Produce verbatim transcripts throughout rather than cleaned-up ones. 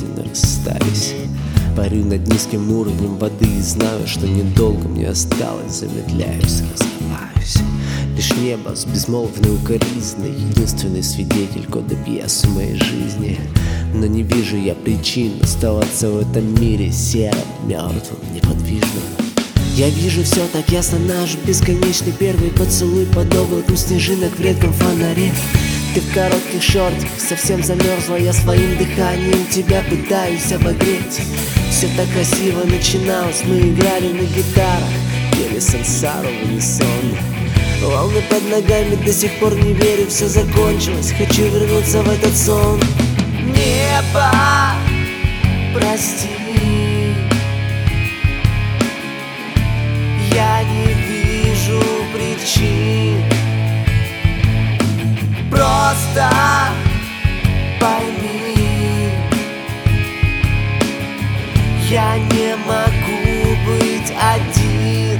болезненно расстались. Парю над низким уровнем воды и знаю, что недолго мне осталось. Замедляюсь, разрываюсь. Лишь небо с безмолвной укоризной, единственный свидетель кода пьесы моей жизни. Но не вижу я причин оставаться в этом мире серым, мертвым, неподвижным. Я вижу все так ясно, наш бесконечный первый поцелуй под облаком снежинок в редком фонаре. Ты в коротких шортиках, совсем замерзла, я своим дыханием тебя пытаюсь обогреть. Все так красиво начиналось, мы играли на гитарах, пели сансару в унисон. Волны под ногами, до сих пор не верю, все закончилось, хочу вернуться в этот сон. Небо, прости, я не вижу причин. Просто пойми, я не могу быть один.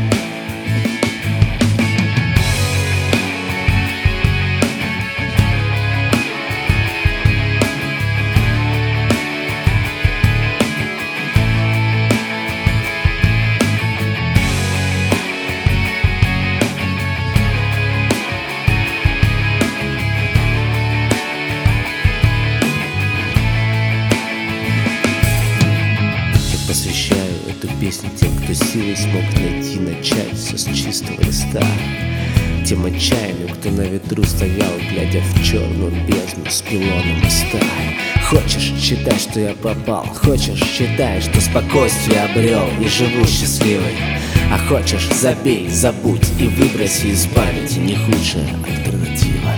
Посвящаю эту песню тем, кто силой смог найти, начать все с чистого листа. Тем отчаянным, кто на ветру стоял, глядя в черную бездну с пилона моста. Хочешь, считай, что я попал, хочешь, считай, что спокойствие обрел и живу счастливой. А хочешь, забей, забудь и выброси из памяти, не худшая альтернатива.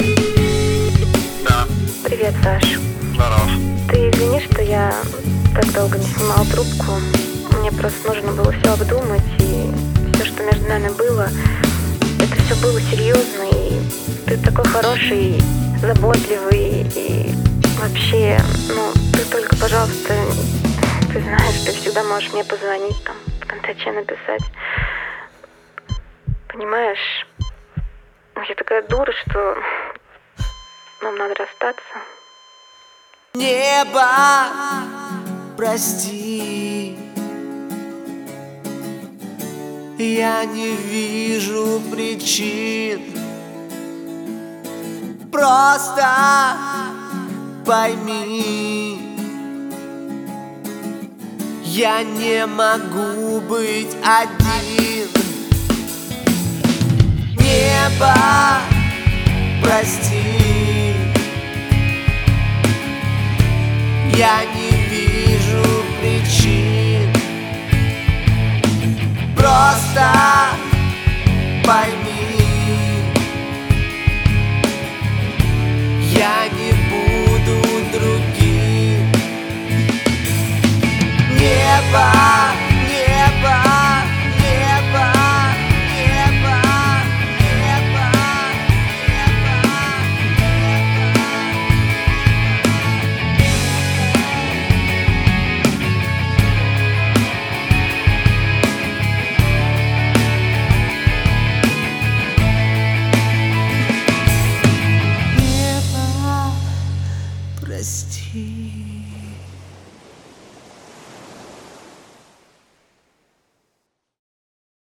Да. Привет, Саш. Здоров. Ты извини, что я так долго не снимала трубку. Мне просто нужно было все обдумать, и все, что между нами было, это все было серьезно, и ты такой хороший, заботливый, и вообще, ну, ты только, пожалуйста, ты знаешь, ты всегда можешь мне позвонить, там, в контаче написать. Понимаешь, я такая дура, что нам надо расстаться. Небо, прости, я не вижу причин. Просто пойми, я не могу быть один. Небо, прости, я не вижу причин. Просто